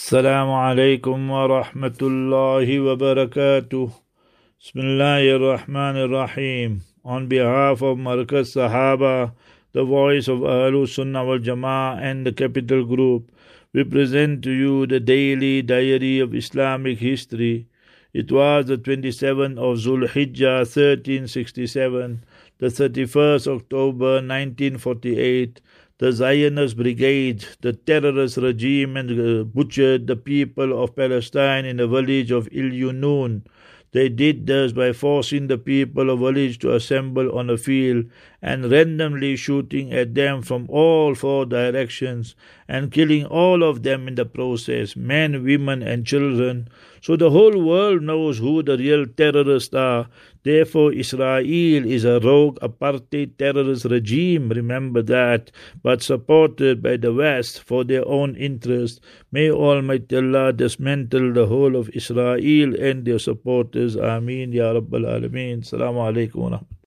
Assalamu alaikum wa rahmatullahi wa barakatuh. Bismillahir Rahmanir Rahim. On behalf of Markaz Sahaba, the voice of Ahlus Sunnah wal Jama'ah and the Capital Group, we present to you the daily diary of Islamic history. It was the 27th of Zulhijjah 1367, the 31st October 1948. The Zionist brigade, the terrorist regime, and butchered the people of Palestine in the village of Ilyunun. They did this by forcing the people of the village to assemble on a field and randomly shooting at them from all four directions and killing all of them in the process, men, women and children. So the whole world knows who the real terrorists are. Therefore, Israel is a rogue apartheid terrorist regime, remember that, but supported by the West for their own interest. May Almighty Allah dismantle the whole of Israel and their supporters. Ameen, Ya Rabbal Alameen. Assalamu alaikum wa rahmatullahi.